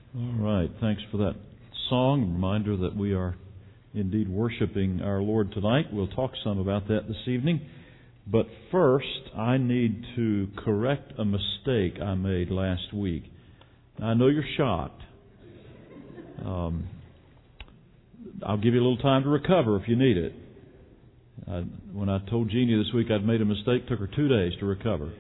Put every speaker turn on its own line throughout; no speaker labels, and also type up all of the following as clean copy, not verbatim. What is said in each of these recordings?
All right. Thanks for that song. Reminder that we are indeed worshiping our Lord tonight. We'll talk some about that this evening. But first, I need to correct a mistake I made last week. I know you're shocked. I'll give you a little time to recover if you need it. When I told Jeannie this week I'd made a mistake, it took her 2 days to recover.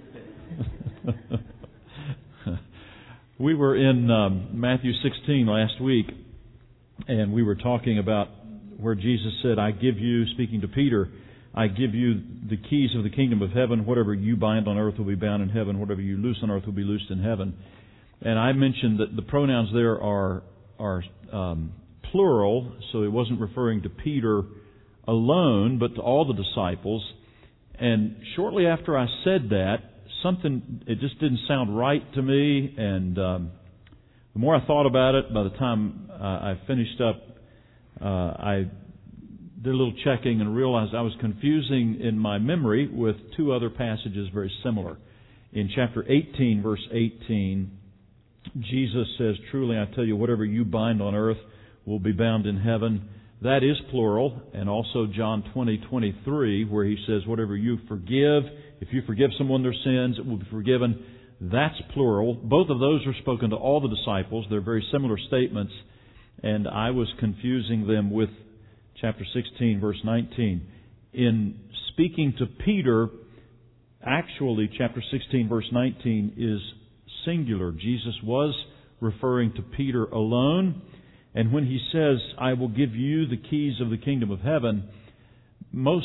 We were in Matthew 16 last week, and we were talking about where Jesus said, I give you, speaking to Peter, I give you the keys of the kingdom of heaven. Whatever you bind on earth will be bound in heaven. Whatever you loose on earth will be loosed in heaven. And I mentioned that the pronouns there are plural, so it wasn't referring to Peter alone, but to all the disciples. And shortly after I said that, it just didn't sound right to me, and the more I thought about it, by the time I finished up, I did a little checking and realized I was confusing in my memory with two other passages very similar. In chapter 18, verse 18, Jesus says, truly I tell you, whatever you bind on earth will be bound in heaven. That is plural. And also John 20:23, where he says, whatever you forgive, if you forgive someone their sins, it will be forgiven. That's plural. Both of those are spoken to all the disciples. They're very similar statements. And I was confusing them with chapter 16, verse 19. In speaking to Peter, actually chapter 16, verse 19 is singular. Jesus was referring to Peter alone. And when he says, I will give you the keys of the kingdom of heaven, most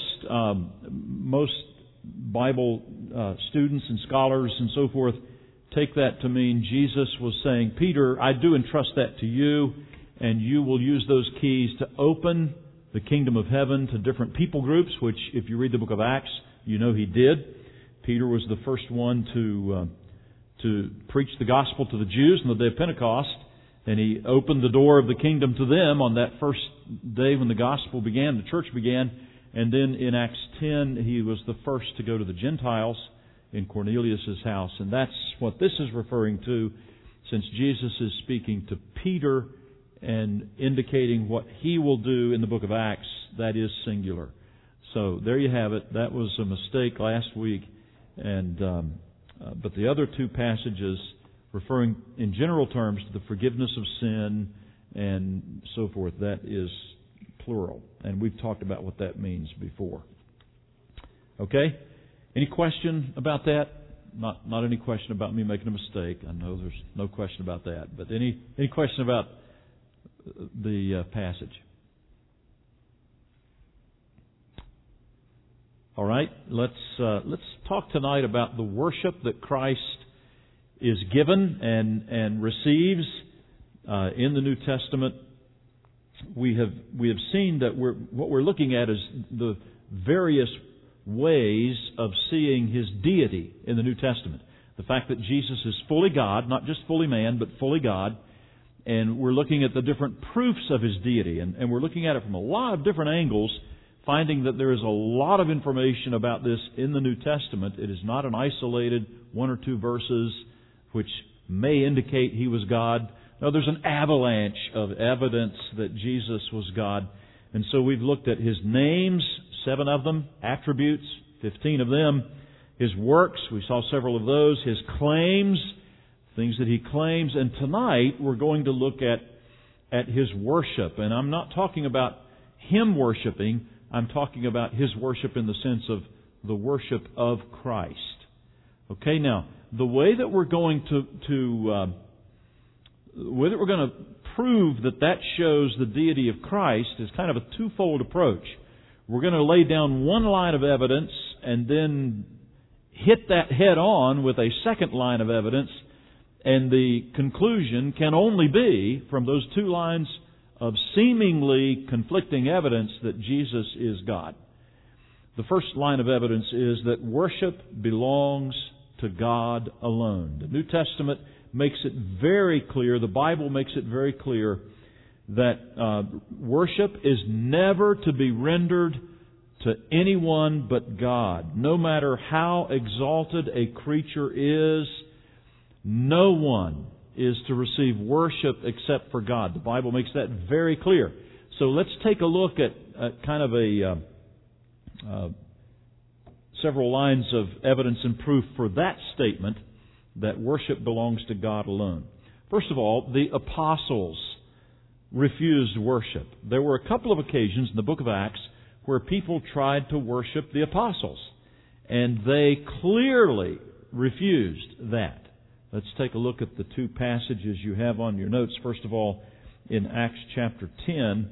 Bible students and scholars and so forth take that to mean Jesus was saying, Peter, I do entrust that to you, and you will use those keys to open the kingdom of heaven to different people groups, which if you read the book of Acts, you know he did. Peter was the first one to preach the gospel to the Jews on the day of Pentecost, and he opened the door of the kingdom to them on that first day when the gospel began, the church began. And then in Acts 10, he was the first to go to the Gentiles in Cornelius' house. And that's what this is referring to, since Jesus is speaking to Peter and indicating what he will do in the book of Acts. That is singular. So there you have it. That was a mistake last week. And but the other two passages referring in general terms to the forgiveness of sin and so forth, that is plural. And we've talked about what that means before. Okay? Any question about that? Not any question about me making a mistake. I know there's no question about that. But any question about the passage? All right. Let's talk tonight about the worship that Christ is given and receives in the New Testament. We have seen that what we're looking at is the various ways of seeing His deity in the New Testament. The fact that Jesus is fully God, not just fully man, but fully God. And we're looking at the different proofs of His deity. And we're looking at it from a lot of different angles, finding that there is a lot of information about this in the New Testament. It is not an isolated one or two verses which may indicate He was God. No, there's an avalanche of evidence that Jesus was God. And so we've looked at His names, 7 of them, attributes, 15 of them, His works, we saw several of those, His claims, things that He claims. And tonight we're going to look at His worship. And I'm not talking about Him worshiping, I'm talking about His worship in the sense of the worship of Christ. Okay, now, the way that we're going to prove that shows the deity of Christ is kind of a twofold approach. We're going to lay down one line of evidence and then hit that head on with a second line of evidence, and the conclusion can only be from those two lines of seemingly conflicting evidence that Jesus is God. The first line of evidence is that worship belongs to God alone. The New Testament makes it very clear, the Bible makes it very clear, that worship is never to be rendered to anyone but God. No matter how exalted a creature is, no one is to receive worship except for God. The Bible makes that very clear. So let's take a look at kind of several lines of evidence and proof for that statement that worship belongs to God alone. First of all, the apostles refused worship. There were a couple of occasions in the book of Acts where people tried to worship the apostles, and they clearly refused that. Let's take a look at the two passages you have on your notes. First of all, in Acts chapter 10,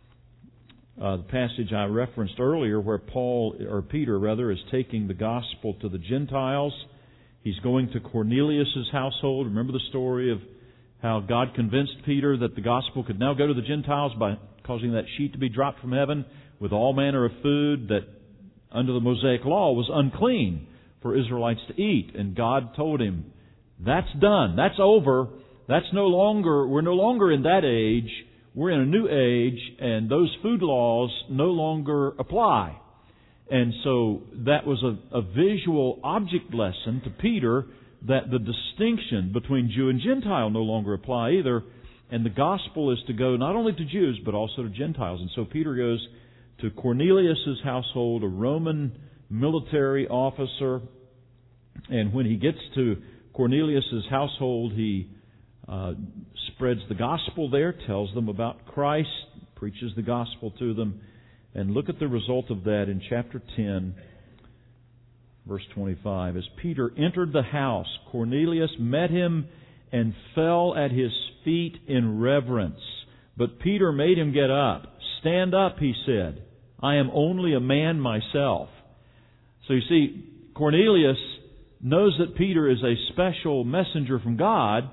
the passage I referenced earlier where Peter is taking the gospel to the Gentiles. He's going to Cornelius' household. Remember the story of how God convinced Peter that the gospel could now go to the Gentiles by causing that sheet to be dropped from heaven with all manner of food that under the Mosaic law was unclean for Israelites to eat. And God told him, that's done. That's over. We're no longer in that age. We're in a new age, and those food laws no longer apply. And so that was a visual object lesson to Peter that the distinction between Jew and Gentile no longer apply either. And the gospel is to go not only to Jews, but also to Gentiles. And so Peter goes to Cornelius' household, a Roman military officer. And when he gets to Cornelius' household, he spreads the gospel there, tells them about Christ, preaches the gospel to them. And look at the result of that in chapter 10, verse 25. As Peter entered the house, Cornelius met him and fell at his feet in reverence. But Peter made him get up. Stand up, he said. I am only a man myself. So you see, Cornelius knows that Peter is a special messenger from God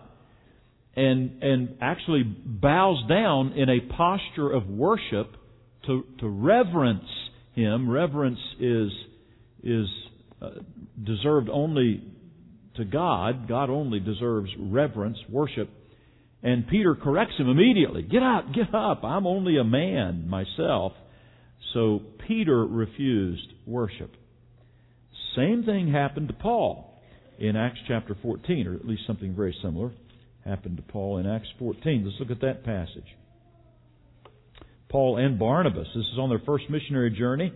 and actually bows down in a posture of worship to reverence him. Reverence is deserved only to God. God only deserves reverence, worship. And Peter corrects him immediately. Get up. I'm only a man myself. So Peter refused worship. Same thing happened to Paul in Acts chapter 14, or at least something very similar happened to Paul in Acts 14. Let's look at that passage. Paul and Barnabas, this is on their first missionary journey.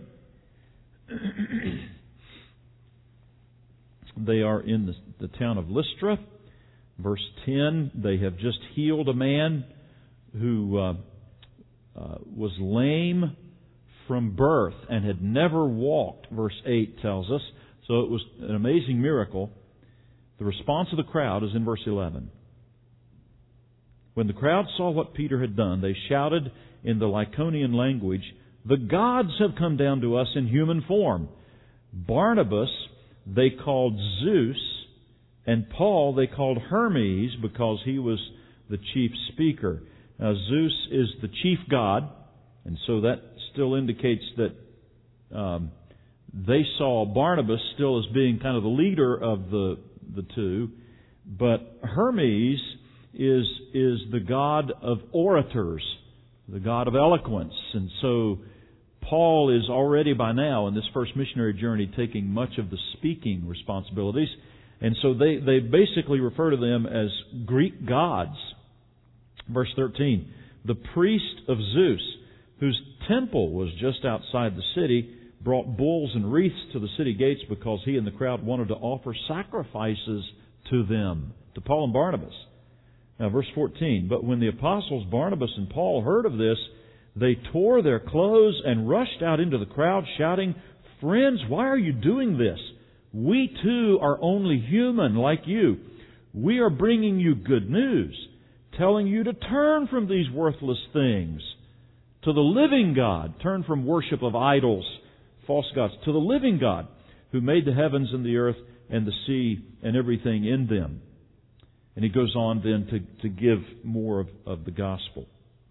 They are in the town of Lystra. Verse 10, they have just healed a man who was lame from birth and had never walked, verse 8 tells us. So it was an amazing miracle. The response of the crowd is in verse 11. When the crowd saw what Peter had done, they shouted in the Lycaonian language, "The gods have come down to us in human form." Barnabas they called Zeus, and Paul they called Hermes because he was the chief speaker. Now Zeus is the chief god, and so that still indicates that they saw Barnabas still as being kind of the leader of the two, but Hermes is the god of orators, the god of eloquence. And so Paul is already by now in this first missionary journey taking much of the speaking responsibilities. And so they basically refer to them as Greek gods. Verse 13, the priest of Zeus, whose temple was just outside the city, brought bulls and wreaths to the city gates because he and the crowd wanted to offer sacrifices to them, to Paul and Barnabas. Now, verse 14, but when the apostles Barnabas and Paul heard of this, they tore their clothes and rushed out into the crowd shouting, "Friends, why are you doing this? We too are only human like you. We are bringing you good news, telling you to turn from these worthless things to the living God. Turn from worship of idols, false gods, to the living God who made the heavens and the earth and the sea and everything in them." And he goes on then to give more of the gospel.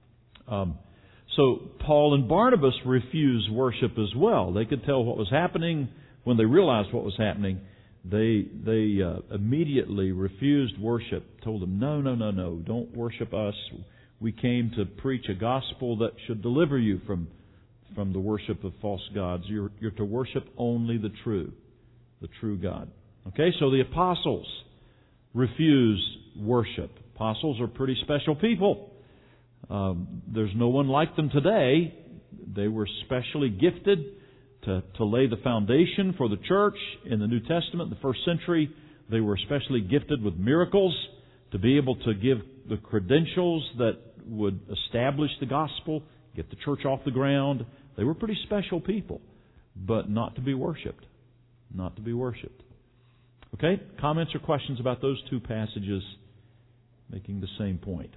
So Paul and Barnabas refused worship as well. They could tell what was happening. When they realized what was happening, they immediately refused worship. Told them, no, don't worship us. We came to preach a gospel that should deliver you from the worship of false gods. You're to worship only the true God. Okay, so the apostles refused worship. Apostles are pretty special people. There's no one like them today. They were specially gifted to lay the foundation for the church in the New Testament, the first century. They were especially gifted with miracles to be able to give the credentials that would establish the gospel, get the church off the ground. They were pretty special people, but not to be worshipped. Not to be worshipped. Okay? Comments or questions about those two passages making the same point?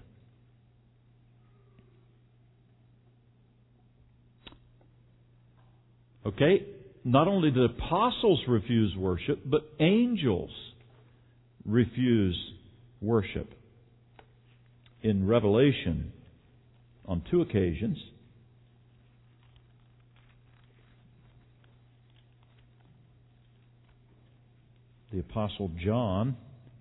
Okay? Not only did apostles refuse worship, but angels refuse worship. In Revelation, on two occasions, the Apostle John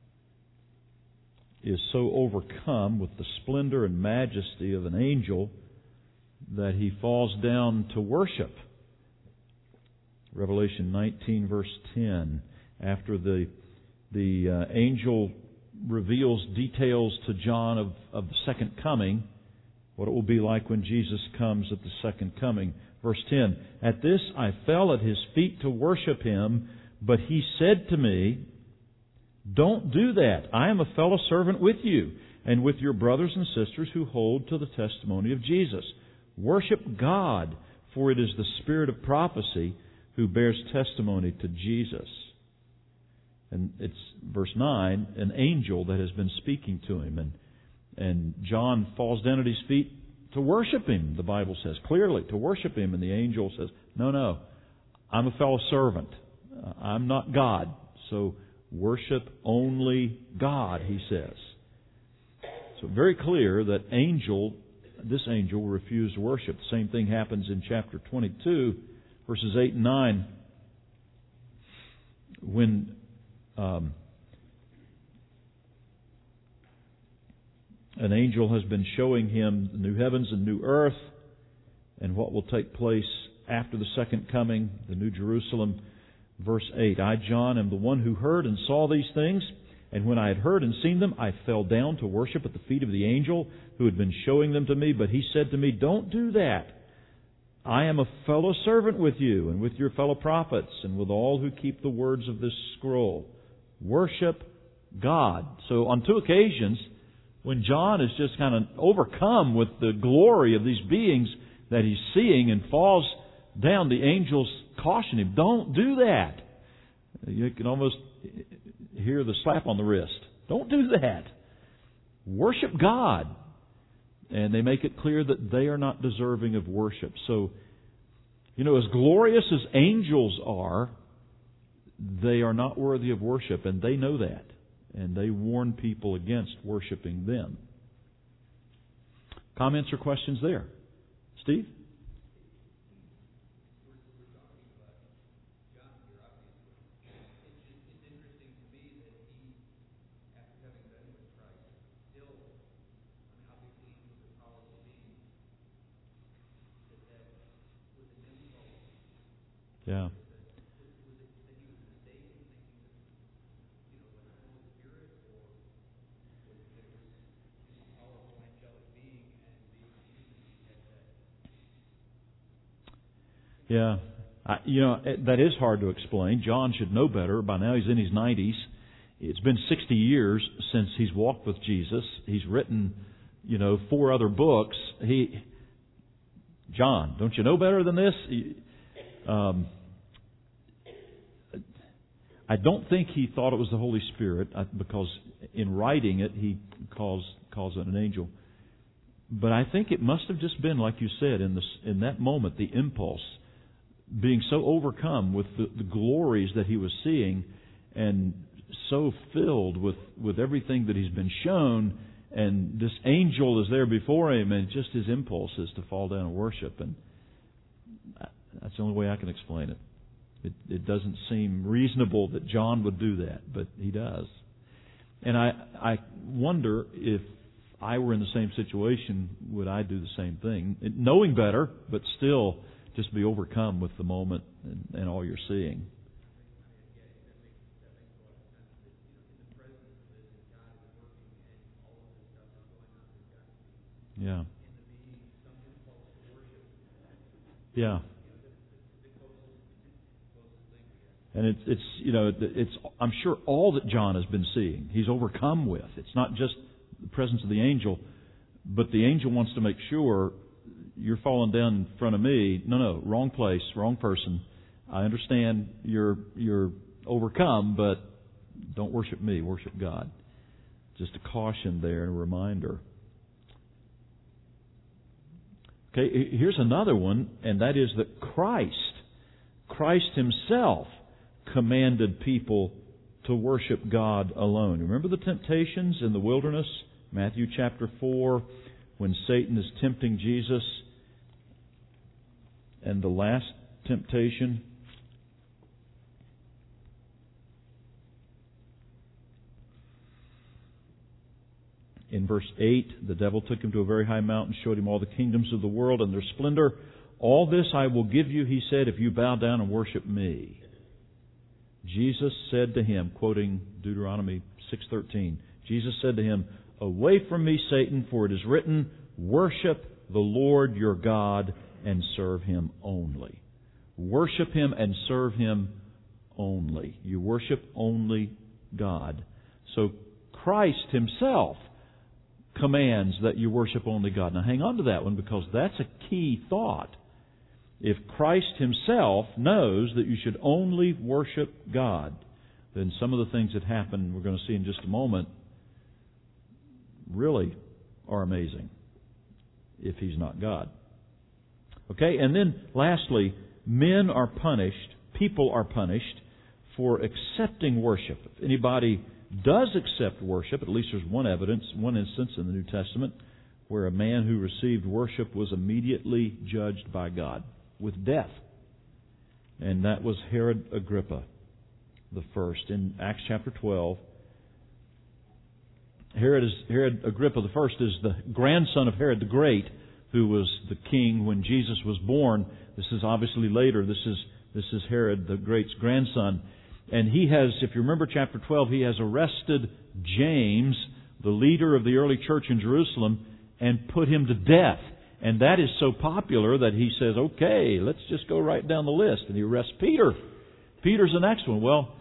is so overcome with the splendor and majesty of an angel that he falls down to worship. Revelation 19, verse 10. After the angel reveals details to John of the second coming, what it will be like when Jesus comes at the second coming. Verse 10, "At this I fell at his feet to worship him, but he said to me, 'Don't do that. I am a fellow servant with you and with your brothers and sisters who hold to the testimony of Jesus. Worship God, for it is the spirit of prophecy who bears testimony to Jesus.'" And it's verse 9, an angel that has been speaking to him. And John falls down at his feet to worship him, the Bible says, clearly, to worship him. And the angel says, no, I'm a fellow servant. I'm not God. So worship only God, he says. So very clear that this angel refused worship. The same thing happens in chapter 22, verses 8 and 9, when an angel has been showing him the new heavens and new earth and what will take place after the second coming, the New Jerusalem. Verse 8, "I, John, am the one who heard and saw these things. And when I had heard and seen them, I fell down to worship at the feet of the angel who had been showing them to me. But he said to me, 'Don't do that. I am a fellow servant with you and with your fellow prophets and with all who keep the words of this scroll. Worship God.'" So on two occasions, when John is just kind of overcome with the glory of these beings that he's seeing and falls down, the angels caution him, "Don't do that." You can almost hear the slap on the wrist. Don't do that. Worship God. And they make it clear that they are not deserving of worship. So, as glorious as angels are, they are not worthy of worship, and they know that. And they warn people against worshiping them. Comments or questions there? Steve? Yeah. Yeah. That is hard to explain. John should know better. By now he's in his 90s. It's been 60 years since he's walked with Jesus. He's written, 4 other books. John, don't you know better than this? I don't think he thought it was the Holy Spirit, because in writing it he calls it an angel. But I think it must have just been, like you said, in that moment, the impulse, being so overcome with the glories that he was seeing, and so filled with everything that he's been shown, and this angel is there before him, and just his impulse is to fall down and worship. And that's the only way I can explain it. It doesn't seem reasonable that John would do that, but he does. And I wonder if I were in the same situation, would I do the same thing? Knowing better, but still just be overcome with the moment and all you're seeing. Yeah. Yeah. And it's I'm sure all that John has been seeing, he's overcome with. It's not just the presence of the angel, but the angel wants to make sure you're falling down in front of me. No, wrong place, wrong person. I understand you're overcome, but don't worship me, worship God. Just a caution there and a reminder. Okay, here's another one, and that is that Christ Himself commanded people to worship God alone. Remember the temptations in the wilderness? Matthew chapter 4, when Satan is tempting Jesus. And the last temptation, in verse 8, the devil took Him to a very high mountain, showed Him all the kingdoms of the world and their splendor. All this I will give you, He said, if you bow down and worship me. Jesus said to him, quoting Deuteronomy 6:13, Jesus said to him, away from me, Satan, for it is written, worship the Lord your God and serve Him only. Worship Him and serve Him only. You worship only God. So Christ Himself commands that you worship only God. Now hang on to that one, because that's a key thought. If Christ Himself knows that you should only worship God, then some of the things that happen, we're going to see in just a moment, really are amazing if He's not God. Okay, and then lastly, men are punished, people are punished for accepting worship. If anybody does accept worship, at least there's one instance in the New Testament where a man who received worship was immediately judged by God with death. And that was Herod Agrippa the first in Acts chapter 12. Herod Agrippa the first is the grandson of Herod the Great, who was the king when Jesus was born. This is obviously later. This is Herod the Great's grandson. And he has, if you remember chapter 12, he has arrested James, the leader of the early church in Jerusalem, and put him to death. And that is so popular that he says, okay, let's just go right down the list. And he arrests Peter. Peter's the next one. Well,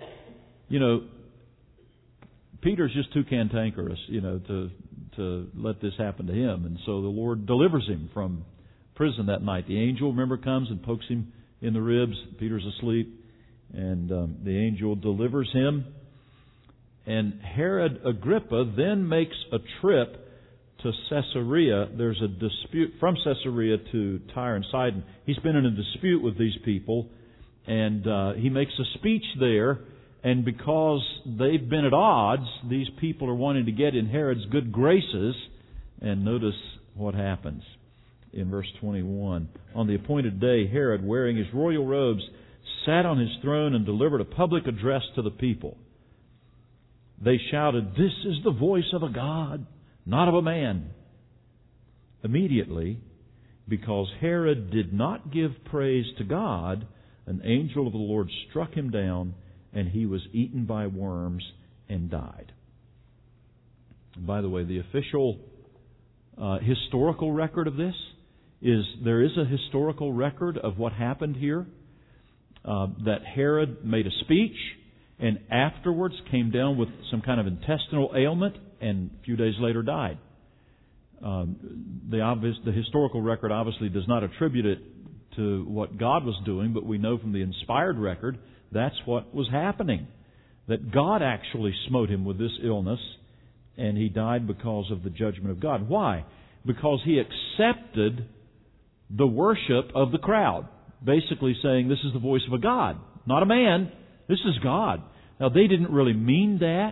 Peter's just too cantankerous, to let this happen to him. And so the Lord delivers him from prison that night. The angel, remember, comes and pokes him in the ribs. Peter's asleep. And the angel delivers him. And Herod Agrippa then makes a trip to Caesarea. There's a dispute from Caesarea to Tyre and Sidon. He's been in a dispute with these people, and he makes a speech there. And because they've been at odds, these people are wanting to get in Herod's good graces. And notice what happens in verse 21. On the appointed day, Herod, wearing his royal robes, sat on his throne and delivered a public address to the people. They shouted, "This is the voice of a God, not of a man." Immediately, because Herod did not give praise to God, an angel of the Lord struck him down, and he was eaten by worms and died. And by the way, the official historical record of this is there is a historical record of what happened here. That Herod made a speech and afterwards came down with some kind of intestinal ailment and a few days later died. The historical record obviously does not attribute it to what God was doing, but we know from the inspired record that's what was happening. That God actually smote him with this illness, and he died because of the judgment of God. Why? Because he accepted the worship of the crowd. Basically saying, this is the voice of a God, not a man. This is God. Now, they didn't really mean that.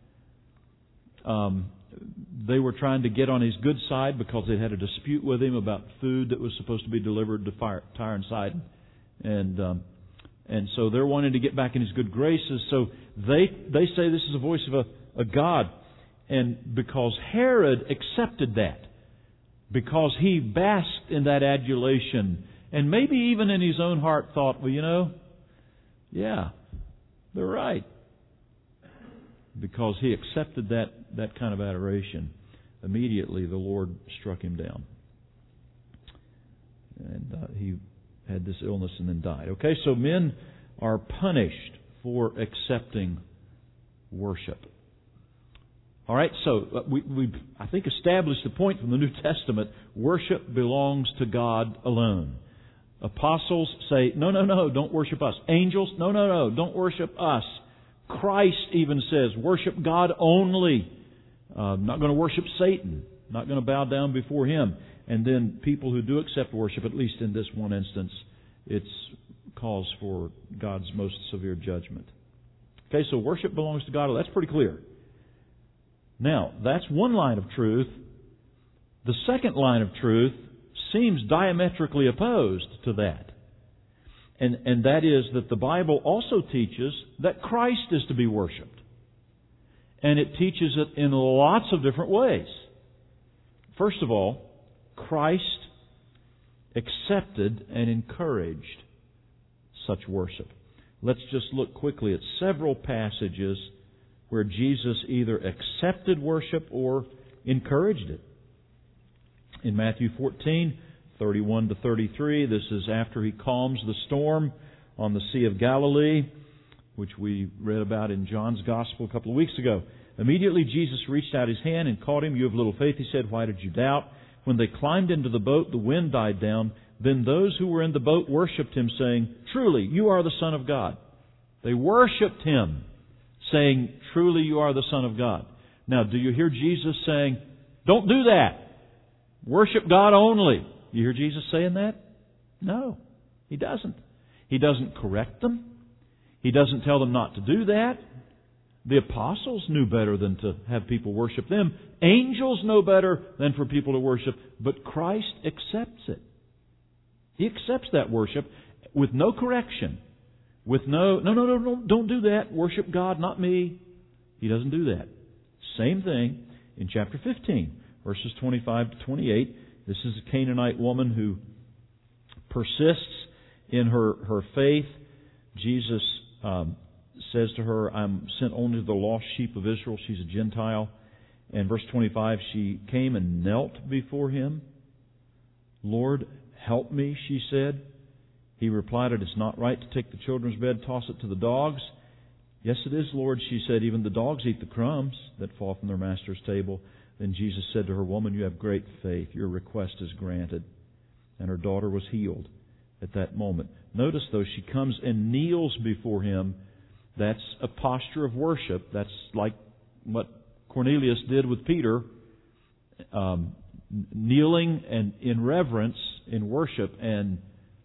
They were trying to get on his good side because they had a dispute with him about food that was supposed to be delivered to Tyre and Sidon. And so they're wanting to get back in his good graces. So they say this is the voice of a God. And because Herod accepted that, because he basked in that adulation, and maybe even in his own heart thought, well, yeah, they're right. Because he accepted that kind of adoration. immediately the Lord struck him down. And he had this illness and then died. Okay, so men are punished for accepting worship. All right, so we've, I think, established the point from the New Testament. Worship belongs to God alone. Apostles say, no, don't worship us. Angels, no, don't worship us. Christ even says, worship God only. Not going to worship Satan. Not going to bow down before Him. And then people who do accept worship, at least in this one instance, it's cause for God's most severe judgment. Okay, so worship belongs to God. That's pretty clear. Now, that's one line of truth. The second line of truth seems diametrically opposed to that. And that is that the Bible also teaches that Christ is to be worshipped. And it teaches it in lots of different ways. First of all, Christ accepted and encouraged such worship. Let's just look quickly at several passages where Jesus either accepted worship or encouraged it. In Matthew 14, 31 to 33, this is after He calms the storm on the Sea of Galilee, which we read about in John's Gospel a couple of weeks ago. Immediately Jesus reached out His hand and caught him. "You have little faith," He said. "Why did you doubt?" When they climbed into the boat, the wind died down. Then those who were in the boat worshipped Him, saying, "Truly, you are the Son of God." They worshipped Him, saying, "Truly, you are the Son of God." Now, do you hear Jesus saying, "Don't do that. Worship God only"? You hear Jesus saying that? No, He doesn't. He doesn't correct them. He doesn't tell them not to do that. The apostles knew better than to have people worship them. Angels know better than for people to worship. But Christ accepts it. He accepts that worship with no correction. With no, don't do that. Worship God, not me. He doesn't do that. Same thing in chapter 15, verses 25 to 28. This is a Canaanite woman who persists in her faith. Jesus says to her, "I'm sent only to the lost sheep of Israel." She's a Gentile. And verse 25, she came and knelt before Him. "Lord, help me," she said. He replied, "It is not right to take the children's bread, toss it to the dogs." "Yes, it is, Lord," she said. "Even the dogs eat the crumbs that fall from their master's table." Then Jesus said to her, "Woman, you have great faith. Your request is granted." And her daughter was healed at that moment. Notice, though, she comes and kneels before Him. That's a posture of worship. That's like what Cornelius did with Peter, kneeling and in reverence, in worship, and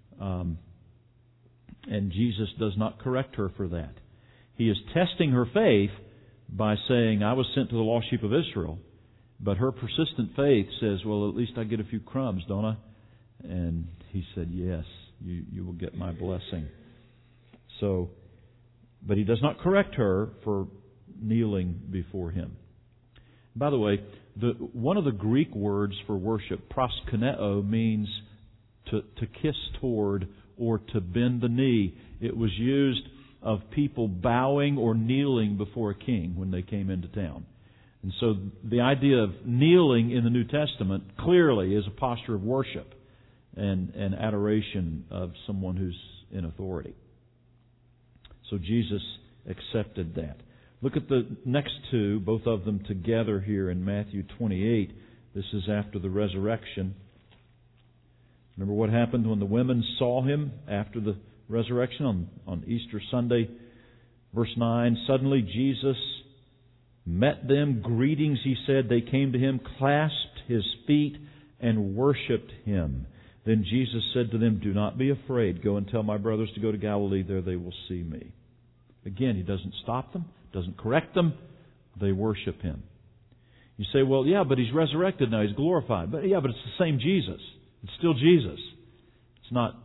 Jesus does not correct her for that. He is testing her faith by saying, "I was sent to the lost sheep of Israel." But her persistent faith says, "Well, at least I get a few crumbs, don't I?" And He said, "Yes, you will get my blessing." So, but He does not correct her for kneeling before Him. By the way, one of the Greek words for worship, proskuneo, means to kiss toward or to bend the knee. It was used of people bowing or kneeling before a king when they came into town. And so the idea of kneeling in the New Testament clearly is a posture of worship and adoration of someone who's in authority. So Jesus accepted that. Look at the next two, both of them together here in Matthew 28. This is after the resurrection. Remember what happened when the women saw Him after the resurrection on Easter Sunday? Verse 9, "Suddenly Jesus met them. 'Greetings,' He said. They came to Him, clasped His feet, and worshipped Him. Then Jesus said to them, 'Do not be afraid. Go and tell my brothers to go to Galilee. There they will see Me.'" Again, He doesn't stop them, doesn't correct them. They worship Him. You say, "Well, yeah, but He's resurrected now. He's glorified." But it's the same Jesus. It's still Jesus. It's not,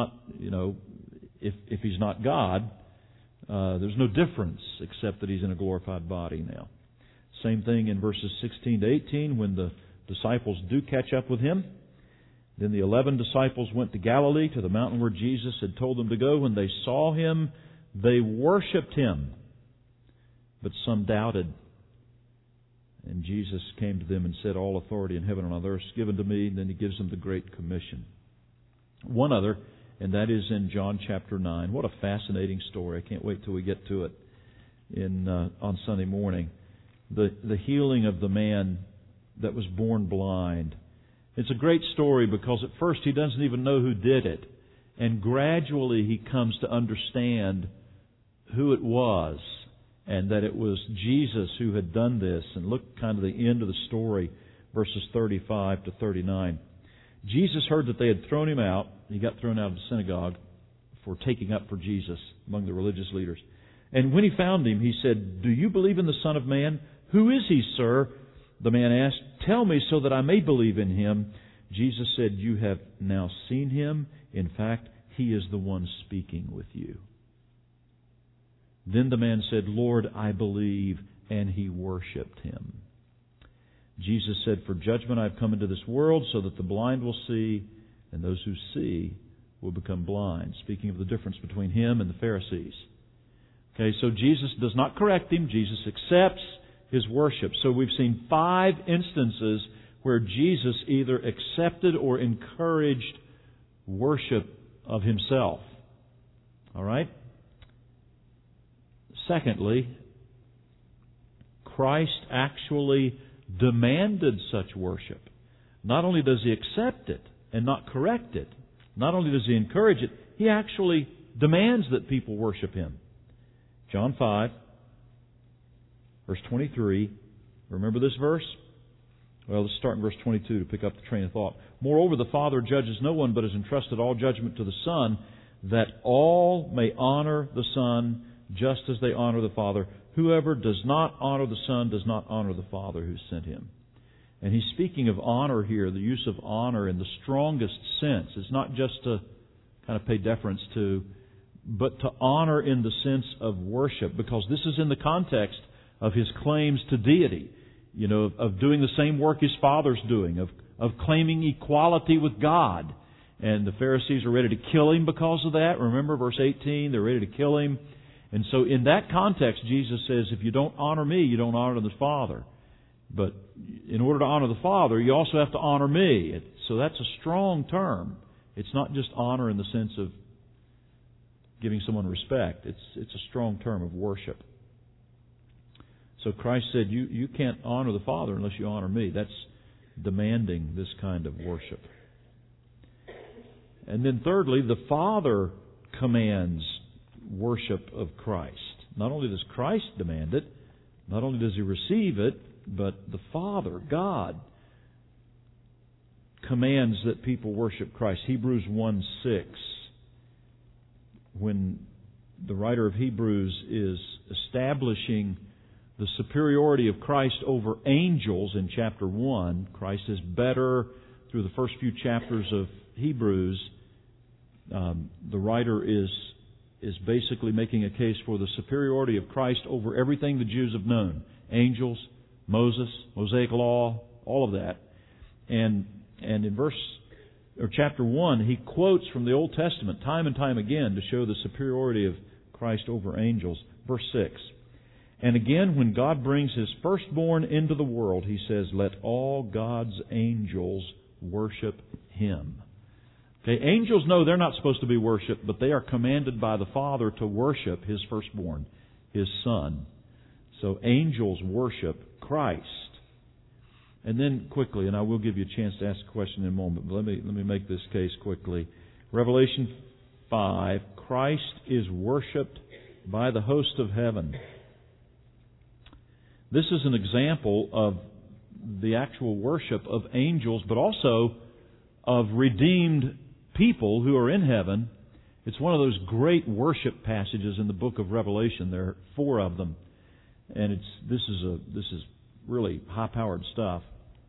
if He's not God, there's no difference except that He's in a glorified body now. Same thing in verses 16 to 18 when the disciples do catch up with Him. Then the 11 disciples went to Galilee, to the mountain where Jesus had told them to go. When they saw Him, they worshipped Him, but some doubted. And Jesus came to them and said, all authority in heaven and on earth is given to me. And then He gives them the Great Commission. One other, and that is in John chapter 9. What a fascinating story. I can't wait till we get to it on Sunday morning. The healing of the man that was born blind. It's a great story because at first he doesn't even know who did it. And gradually he comes to understand who it was and that it was Jesus who had done this. And look kind of the end of the story, verses 35 to 39. Jesus heard that they had thrown him out. He got thrown out of the synagogue for taking up for Jesus among the religious leaders. And when he found him, he said, do you believe in the Son of Man? Who is he, sir? The man asked, tell me so that I may believe in him. Jesus said, you have now seen him. In fact, he is the one speaking with you. Then the man said, Lord, I believe, and he worshipped him. Jesus said, for judgment I have come into this world so that the blind will see, and those who see will become blind. Speaking of the difference between him and the Pharisees. Okay, so Jesus does not correct him. Jesus accepts his worship. So we've seen 5 instances where Jesus either accepted or encouraged worship of himself. All right? Secondly, Christ actually demanded such worship. Not only does he accept it and not correct it, not only does he encourage it, he actually demands that people worship him. John 5, verse 23. Remember this verse? Well, let's start in verse 22 to pick up the train of thought. Moreover, the Father judges no one, but has entrusted all judgment to the Son, that all may honor the Son just as they honor the Father. Whoever does not honor the Son does not honor the Father who sent him. And he's speaking of honor here, the use of honor in the strongest sense. It's not just to kind of pay deference to, but to honor in the sense of worship, because this is in the context of his claims to deity, of doing the same work his Father's doing, of claiming equality with God. And the Pharisees are ready to kill him because of that. Remember verse 18, they're ready to kill him. And so in that context, Jesus says, if you don't honor me, you don't honor the Father. But in order to honor the Father, you also have to honor me. So that's a strong term. It's not just honor in the sense of giving someone respect. It's a strong term of worship. So Christ said, you can't honor the Father unless you honor me. That's demanding this kind of worship. And then thirdly, the Father commands worship of Christ. Not only does Christ demand it, not only does He receive it, but the Father, God, commands that people worship Christ. Hebrews 1:6, when the writer of Hebrews is establishing the superiority of Christ over angels in chapter 1, Christ is better through the first few chapters of Hebrews. The writer is basically making a case for the superiority of Christ over everything the Jews have known. Angels, Moses, Mosaic law, all of that. And in chapter 1, he quotes from the Old Testament time and time again to show the superiority of Christ over angels. Verse 6. And again, when God brings His firstborn into the world, He says, let all God's angels worship Him. Okay, angels know they're not supposed to be worshipped, but they are commanded by the Father to worship His firstborn, His Son. So angels worship Christ. And then quickly, and I will give you a chance to ask a question in a moment, but let me make this case quickly. Revelation 5, Christ is worshipped by the host of heaven. This is an example of the actual worship of angels, but also of redeemed people who are in heaven. It's one of those great worship passages in the book of Revelation. There are 4 of them, and this is really high-powered stuff.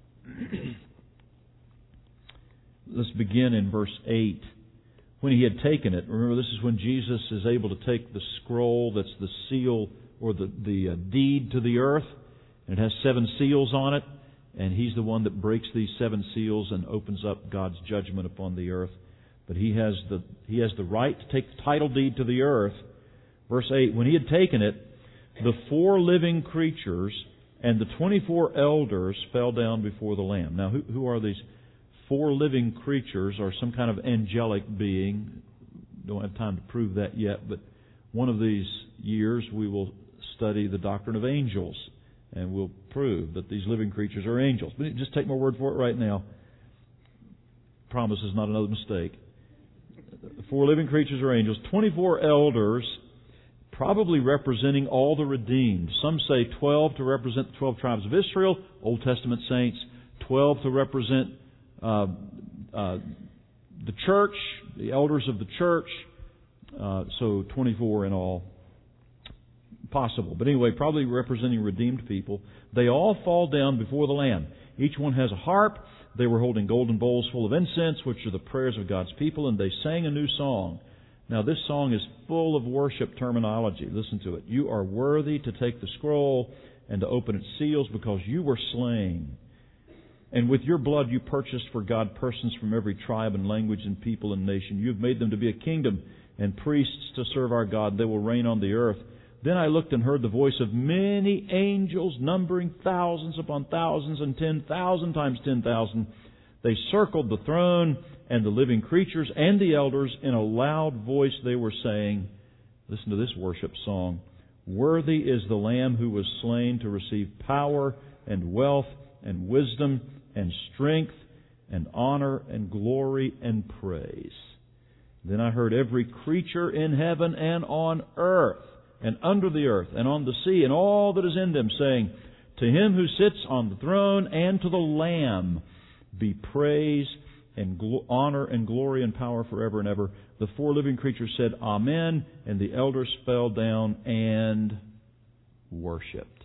Let's begin in verse 8. When He had taken it, remember this is when Jesus is able to take the scroll that's the seal or the deed to the earth, and it has 7 seals on it, and He's the one that breaks these 7 seals and opens up God's judgment upon the earth. But He has the right to take the title deed to the earth. Verse 8, when He had taken it, the 4 living creatures And the 24 elders fell down before the Lamb. Now, who are these 4 living creatures, or some kind of angelic being? Don't have time to prove that yet, but one of these years we will study the doctrine of angels, and we'll prove that these living creatures are angels. But just take my word for it right now. Promise is not another mistake. 4 living creatures are angels. 24 elders, probably representing all the redeemed. Some say 12 to represent the 12 tribes of Israel, Old Testament saints. 12 to represent the church, the elders of the church. So 24 in all. Possible. But anyway, probably representing redeemed people. They all fall down before the Lamb. Each one has a harp. They were holding golden bowls full of incense, which are the prayers of God's people, and they sang a new song. Now, this song is full of worship terminology. Listen to it. You are worthy to take the scroll and to open its seals because you were slain. And with your blood you purchased for God persons from every tribe and language and people and nation. You have made them to be a kingdom and priests to serve our God. They will reign on the earth. Then I looked and heard the voice of many angels, numbering thousands upon thousands and 10,000 times 10,000. They circled the throne and the living creatures and the elders. In a loud voice they were saying, listen to this worship song, "Worthy is the Lamb who was slain to receive power and wealth and wisdom and strength and honor and glory and praise." Then I heard every creature in heaven and on earth and under the earth, and on the sea, and all that is in them, saying, "To Him who sits on the throne and to the Lamb be praise and honor and glory and power forever and ever." The 4 living creatures said, "Amen," and the elders fell down and worshipped.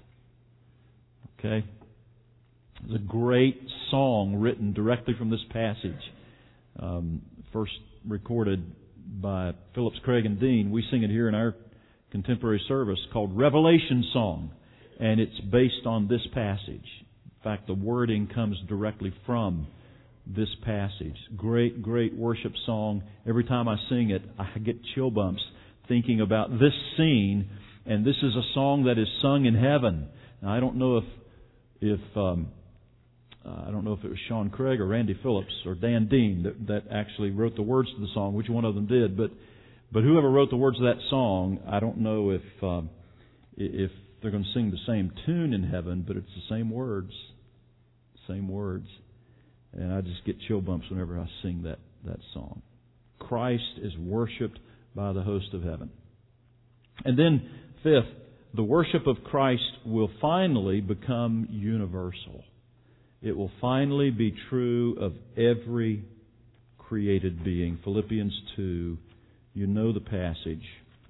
Okay? It's a great song written directly from this passage. First recorded by Phillips, Craig, and Dean. We sing it here in our contemporary service, called Revelation Song, and it's based on this passage. In fact, the wording comes directly from this passage. Great, great worship song. Every time I sing it, I get chill bumps thinking about this scene, and this is a song that is sung in heaven. Now, I don't know if it was Sean Craig or Randy Phillips or Dan Dean that actually wrote the words to the song, which one of them did, but whoever wrote the words of that song, I don't know if they're going to sing the same tune in heaven, but it's the same words. Same words. And I just get chill bumps whenever I sing that song. Christ is worshipped by the host of heaven. And then, fifth, the worship of Christ will finally become universal. It will finally be true of every created being. Philippians 2. You know the passage.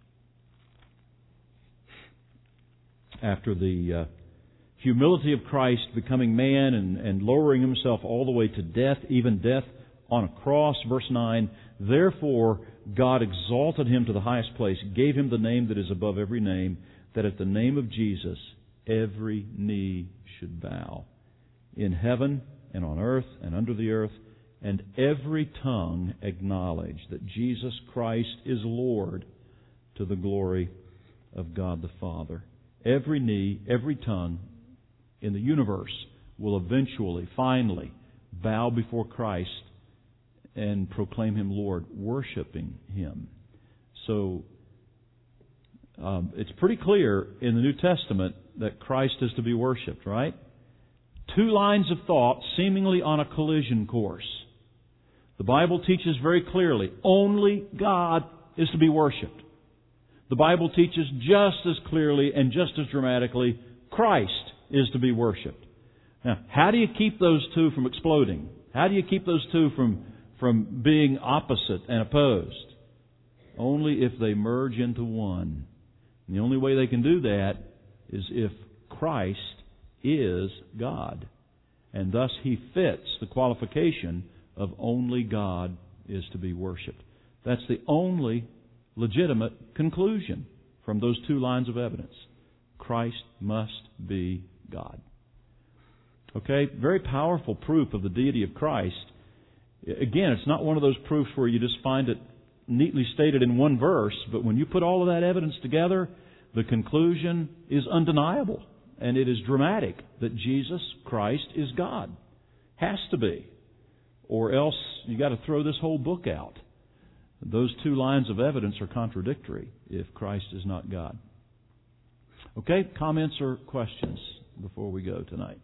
After the humility of Christ becoming man and lowering Himself all the way to death, even death on a cross, verse 9, "Therefore God exalted Him to the highest place, gave Him the name that is above every name, that at the name of Jesus every knee should bow, in heaven and on earth and under the earth, and every tongue acknowledge that Jesus Christ is Lord, to the glory of God the Father." Every knee, every tongue in the universe will eventually, finally, bow before Christ and proclaim Him Lord, worshiping Him. So, it's pretty clear in the New Testament that Christ is to be worshipped, right? 2 lines of thought seemingly on a collision course. The Bible teaches very clearly, only God is to be worshipped. The Bible teaches just as clearly and just as dramatically, Christ is to be worshipped. Now, how do you keep those two from exploding? How do you keep those two from being opposite and opposed? Only if they merge into one. And the only way they can do that is if Christ is God. And thus He fits the qualification of only God is to be worshipped. That's the only legitimate conclusion from those 2 lines of evidence. Christ must be God. Okay? Very powerful proof of the deity of Christ. Again, it's not one of those proofs where you just find it neatly stated in one verse, but when you put all of that evidence together, the conclusion is undeniable. and it is dramatic, that Jesus Christ is God. Has to be. Or else you got to throw this whole book out. Those two lines of evidence are contradictory if Christ is not God. Okay, comments or questions before we go tonight?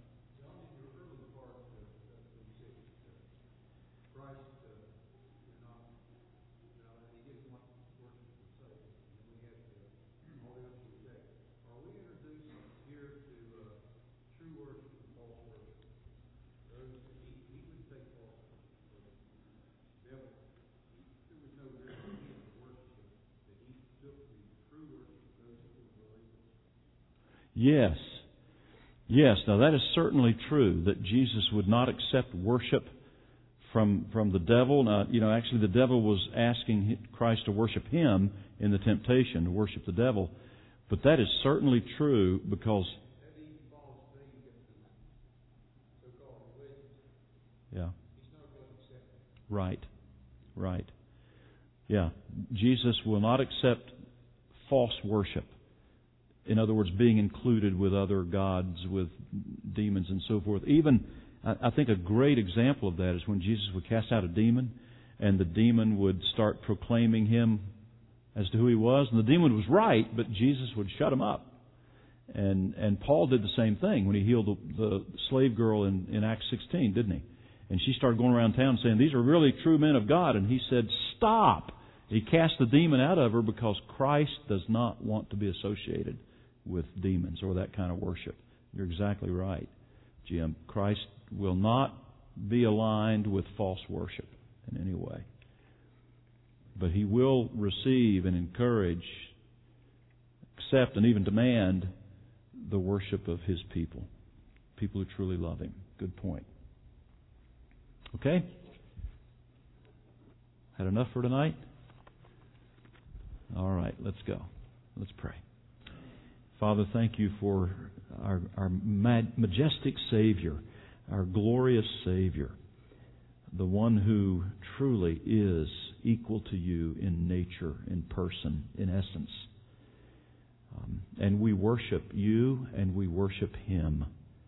Yes. Yes, now that is certainly true, that Jesus would not accept worship from the devil. Now, actually the devil was asking Christ to worship him in the temptation, to worship the devil. But that is certainly true because... Yeah. Right. Yeah. Jesus will not accept false worship. In other words, being included with other gods, with demons and so forth. Even, I think a great example of that is when Jesus would cast out a demon, and the demon would start proclaiming him as to who he was. And the demon was right, but Jesus would shut him up. And Paul did the same thing when he healed the slave girl in Acts 16, didn't he? And she started going around town saying, "These are really true men of God." And he said, "Stop." He cast the demon out of her because Christ does not want to be associated with demons or that kind of worship. You're exactly right, Jim. Christ will not be aligned with false worship in any way. But He will receive and encourage, accept, and even demand the worship of His people who truly love Him. Good point. Okay? Had enough for tonight? All right, let's go. Let's pray. Father, thank You for our majestic Savior, our glorious Savior, the one who truly is equal to You in nature, in person, in essence. And we worship You and we worship Him.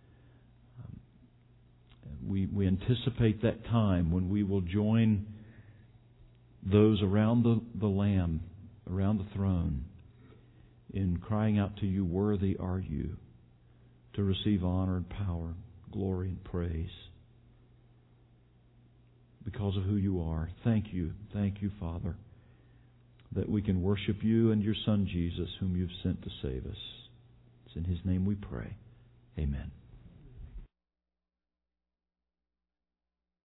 We anticipate that time when we will join those around the Lamb, around the throne, in crying out to You, "Worthy are You to receive honor and power, glory and praise because of who You are." Thank You, Father, that we can worship You and Your Son Jesus, whom You've sent to save us. It's in His name we pray. Amen.